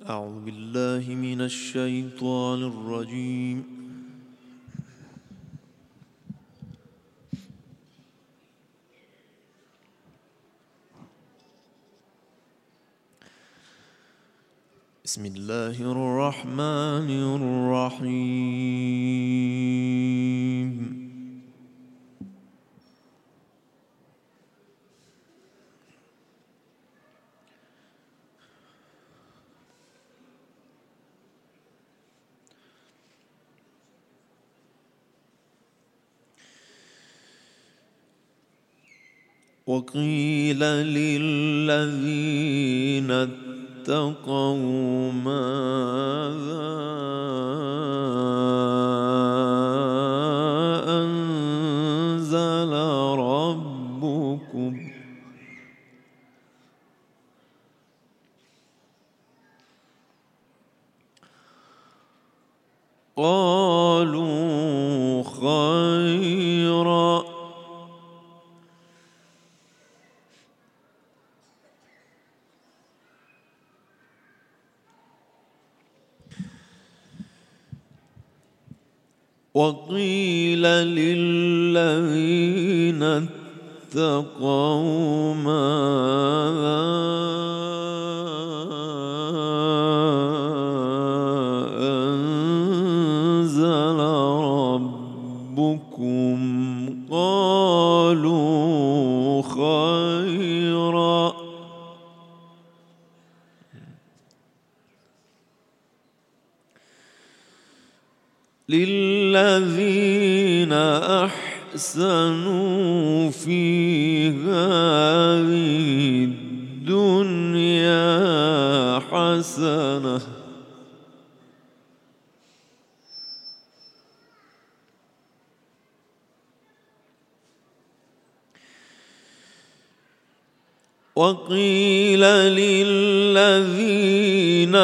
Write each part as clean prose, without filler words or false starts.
أعوذ بالله من الشيطان الرجيم. بسم الله الرحمن الرحيم. وقيل للذين اتقوا ماذا أنزل ربكم قالوا خيرا وقيل للذين اتقوا ماذا أنزل ربكم قالوا خيرا للذين أحسنوا في هذه الدنيا حسنة وقيل للذين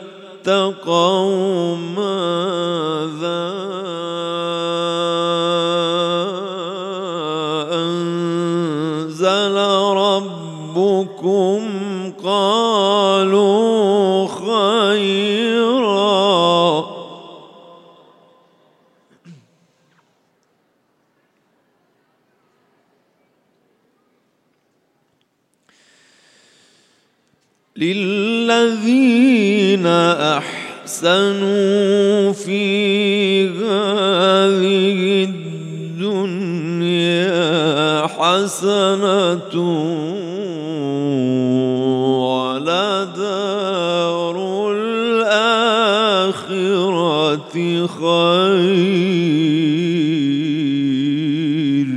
اتقوا ماذا أنزل ربكم قالوا خيرا للذين أحسنوا في هذه الدنيا حسنة ولدار الآخرة خير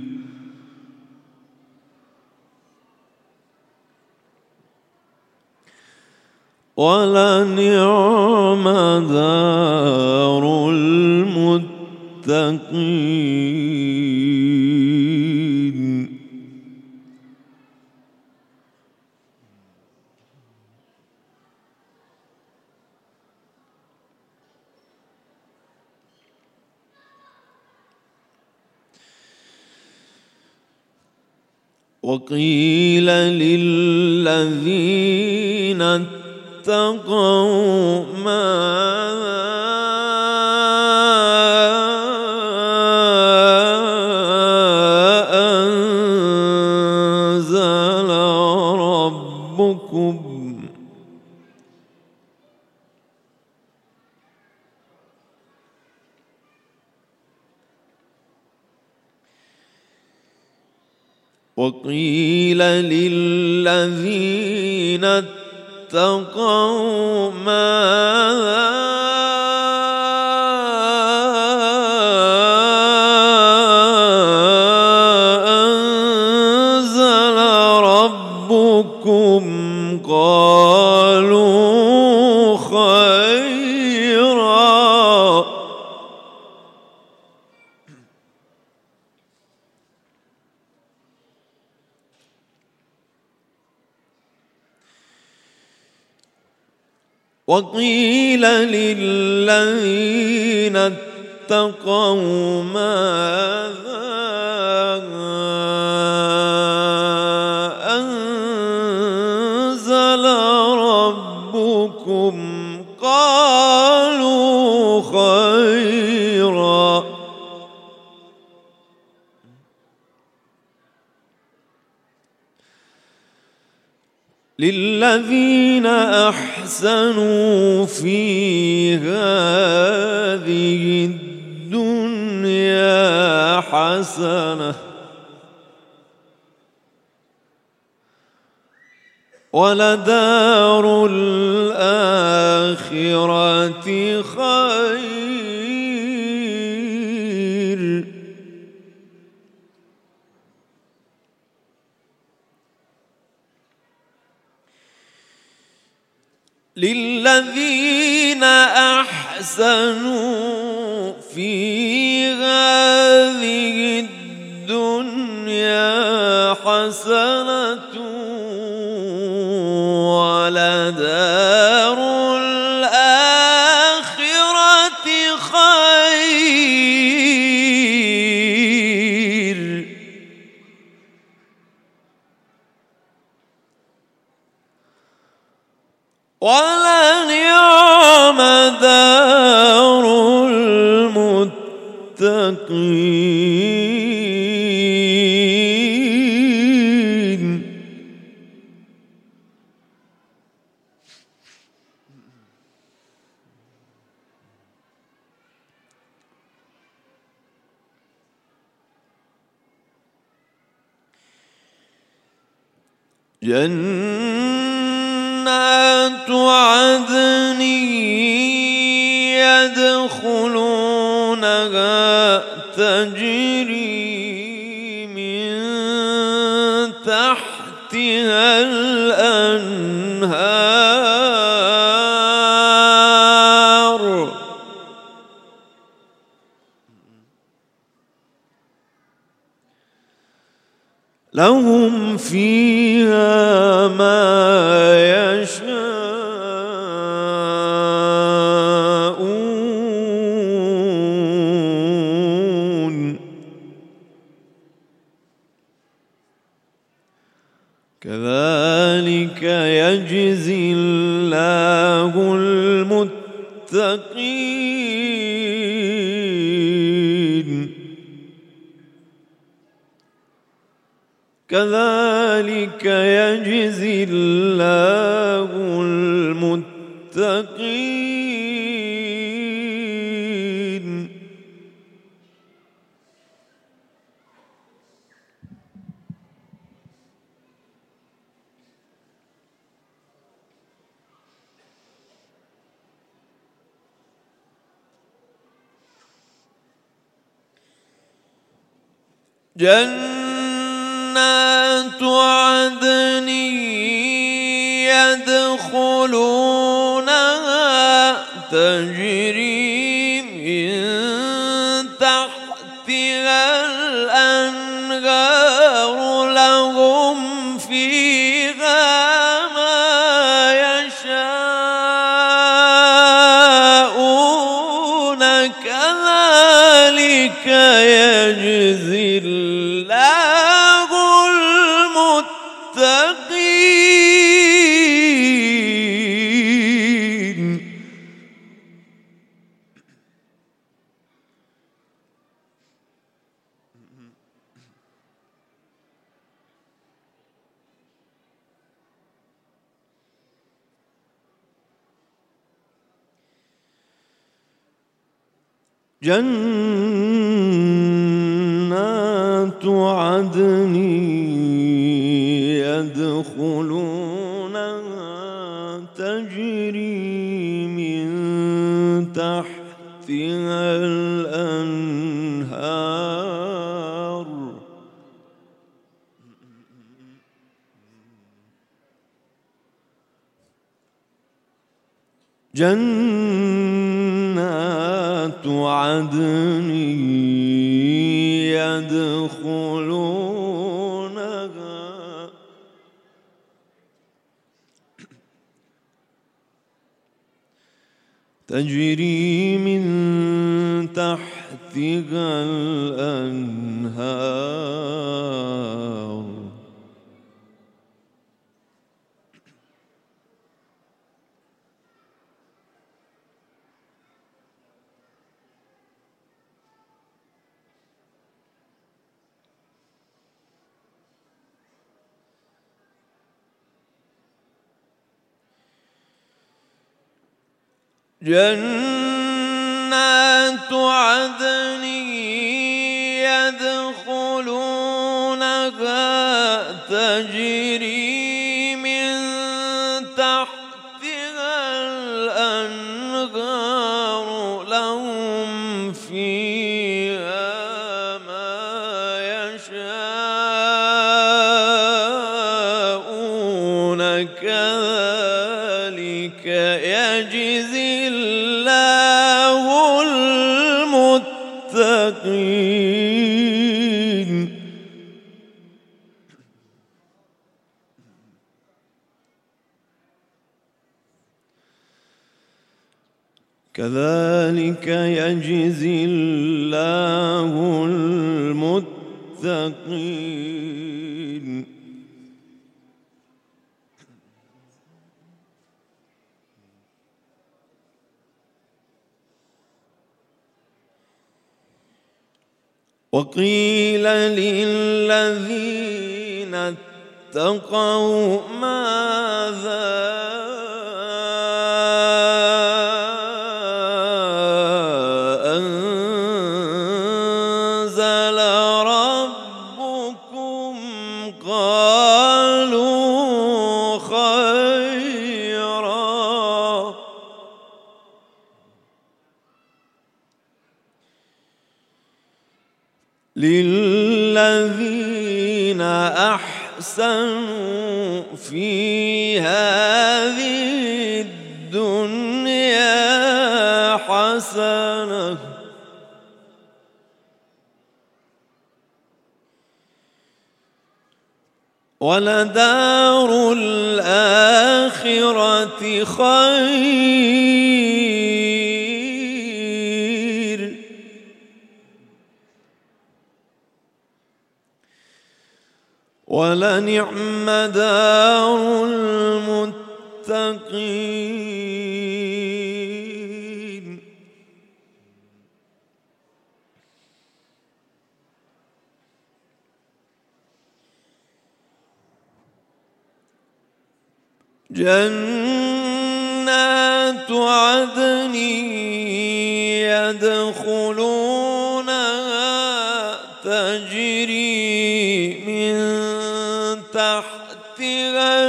ولنعم دار المتقين وقيل للذين اتقوا ماذا أنزل ربكم وقيل للذين اتقوا ماذا أنزل ربكم قالوا خيرا وقيل للذين اتقوا ماذا أنزل ربكم قالوا خيرا. للذين أحسنوا في هذه الدنيا حسنة ولدار الآخرة خير. للذين أحسنوا في هذه الدنيا حسنة ولدار الآخرة خير. ولنعم دار المتقين. جنات عدن يدخلونها تجري من تحتها الأنهار لهم فيها ما يشاءون كذلك يجزي الله المتقين. كذلك يجزي الله المتقين. جنات عدن يدخلونها تجري من تحتها الأنهار لهم فيها ما يشاءون كذلك يجزي الله المتقين. جنات عدن يدخلونها تجري من تحتها الأنهار جنات عدن يدخلونها تجري من تحتها الأنهار جنات عدن يدخلونها تجري من تحتها الأنهار لهم فيها ما يشاءون كذلك يجزي الله المتقين كذلك يجزي الله المتقين وقيل للذين اتقوا ماذا أنزل ربكم قالوا خيرا للذين أحسنوا في هذه الدنيا حسنة ولدار الآخرة خير ولنعم دار المتقين جنات عدن يدخلونها تجري من تحتها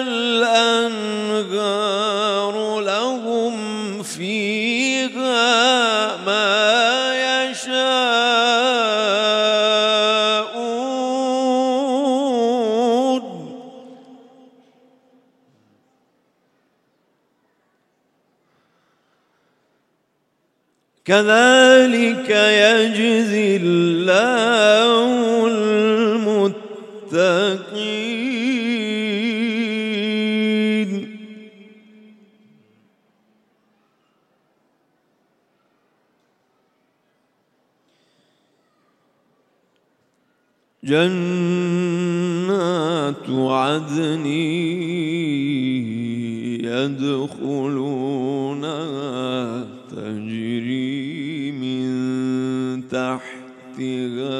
الأنهار لهم فيها ما يشاءون كذلك يجزي الله المتقين جنات عدن يدخلونها تجري من تحتها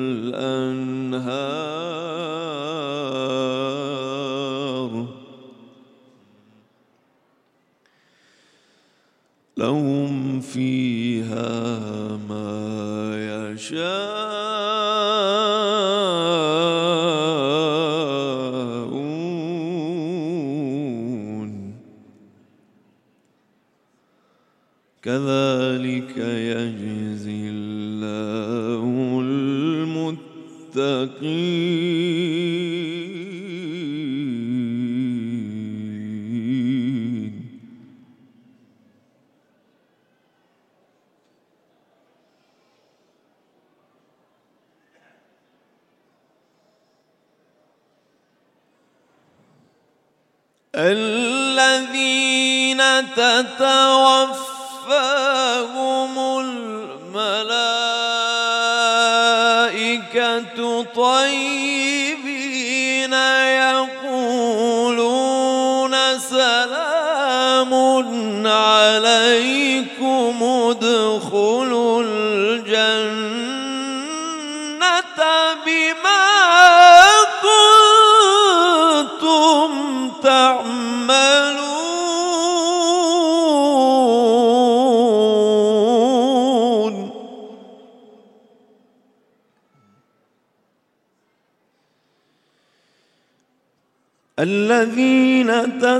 الأنهار لهم فيها ما يشاءون كذلك يجزي الله المتقين الذين تتوفاهم الملائكة طيبين يقولون سلام عليكم ادخلوا الجنة بما كنتم تعملون الذين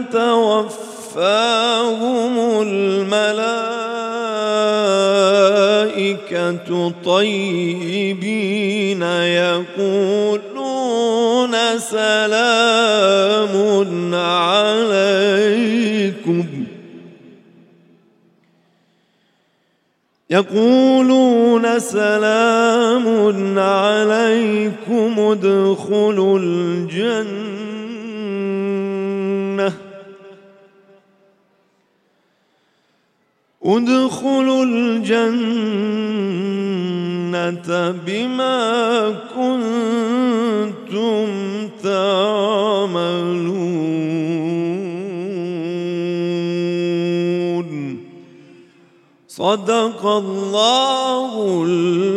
تتوفاهم الملائكة طيبين يقولون سلام عليكم ادخلوا الجنة بما كنتم تعملون. صدق الله